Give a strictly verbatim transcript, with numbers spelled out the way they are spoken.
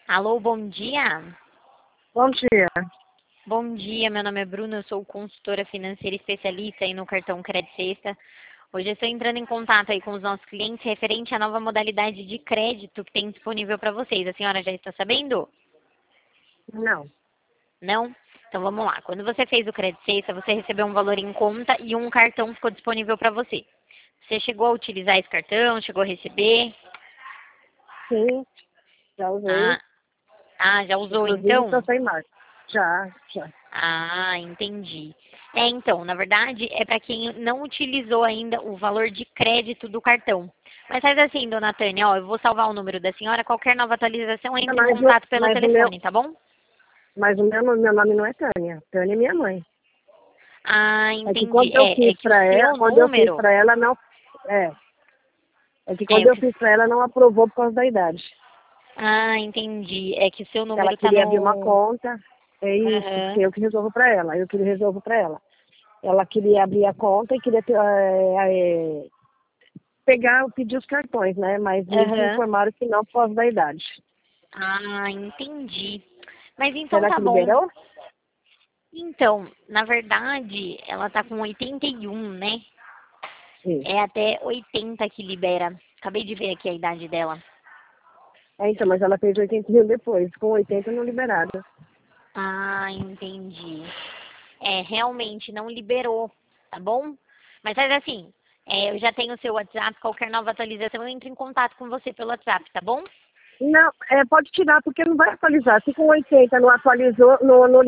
Alô, bom dia. Bom dia. Bom dia, meu nome é Bruna, eu sou consultora financeira especialista aí no cartão Crédito Sexta. Hoje eu estou entrando em contato aí com os nossos clientes referente à nova modalidade de crédito que tem disponível para vocês. A senhora já está sabendo? Não. Não? Então vamos lá. Quando você fez o Crédito Sexta, você recebeu um valor em conta e um cartão ficou disponível para você. Você chegou a utilizar esse cartão? Chegou a receber? Sim, já usei. Ah, ah já usou Inclusive, estou então? sem marca. Já, já. Ah, entendi. É, então, na verdade, é para quem não utilizou ainda o valor de crédito do cartão. Mas faz assim, dona Tânia, ó, eu vou salvar o número da senhora, qualquer nova atualização entre em Mas, o- contato pelo mas, o meu, telefone, tá bom? mas o meu, nome- meu nome não é Tânia. Tânia é minha mãe. Ah, É que entendi. quando eu É, é fiz que o para ela, seu quando eu fiz número, para ela, não. É. É que é quando o eu que, fiz para ela, não aprovou por causa da idade. ah, entendi. É que o seu Ela número tá queria abrir uma no, conta. É isso, porque aham, eu que resolvo para ela. Eu que resolvo para ela. Ela queria abrir a conta e queria ter, é, é, pegar, pedir os cartões, né? Mas eles me aham. informaram que não por causa da idade. Ah, entendi. Mas então Será tá que bom. liberou? Então, na verdade, ela tá com oitenta e um, né? Sim. É até oitenta que libera. Acabei de ver aqui a idade dela. É, então, mas ela fez oitenta mil depois, com oitenta não liberado. Ah, entendi. É, realmente não liberou, tá bom? Mas faz assim, é, eu já tenho o seu WhatsApp, qualquer nova atualização eu entro em contato com você pelo WhatsApp, tá bom? Não, é, pode tirar, porque não vai atualizar. Se com oitenta não atualizou, não, não